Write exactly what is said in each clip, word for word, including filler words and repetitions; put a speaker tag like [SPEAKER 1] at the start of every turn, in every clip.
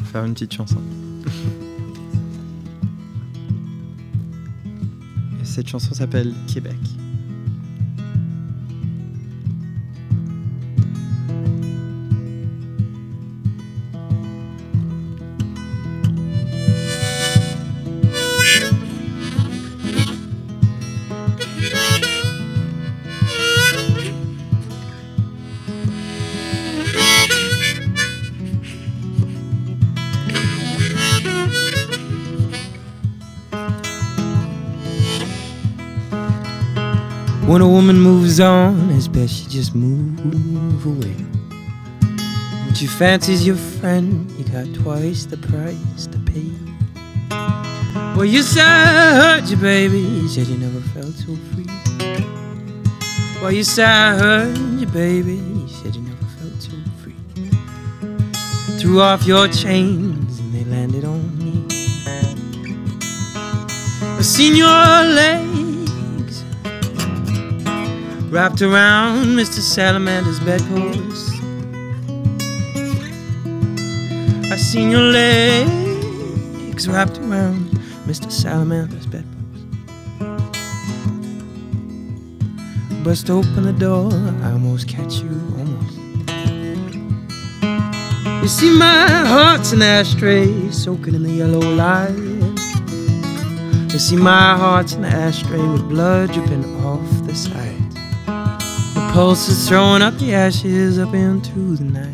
[SPEAKER 1] faire une petite chanson. Et cette chanson s'appelle Québec.
[SPEAKER 2] When a woman moves on, it's best she just move away. When she fancies your friend, you got twice the price to pay. Well, you said I hurt you, baby. You said you never felt so free. Well, you said I hurt you, baby. You said you never felt so free. Threw off your chains and they landed on me. I seen your legs wrapped around Mister Salamander's bedpost. I seen your legs wrapped around Mister Salamander's bedpost. Bust open the door, I almost catch you, almost. You see my heart's an ashtray soaking in the yellow light. You see my heart's an ashtray with blood dripping off the side. The pulse is throwing up the ashes up into the night.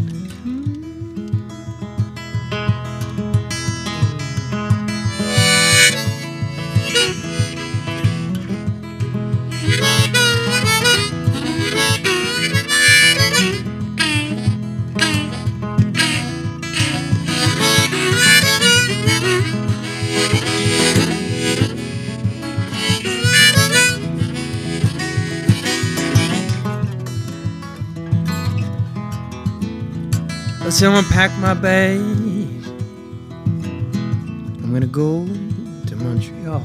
[SPEAKER 2] So I'm gonna pack my bags. I'm gonna go to Montreal.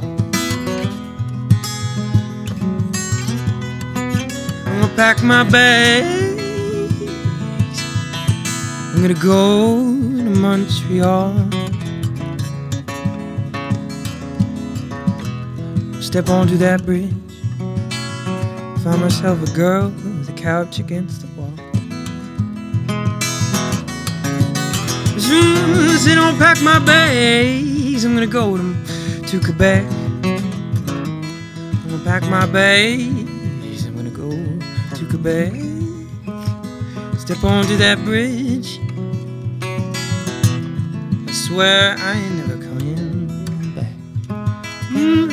[SPEAKER 2] I'm gonna pack my bags. I'm gonna go to Montreal. Step onto that bridge. Find myself a girl with a couch against the wall. Sit on, pack my bags. I'm gonna go to, to Quebec. I'm gonna pack my bags. I'm gonna go to Quebec. Step onto that bridge. I swear I ain't never coming back. Mm-hmm.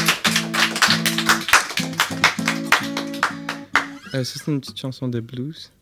[SPEAKER 1] Euh, ça, c'est une petite chanson de blues.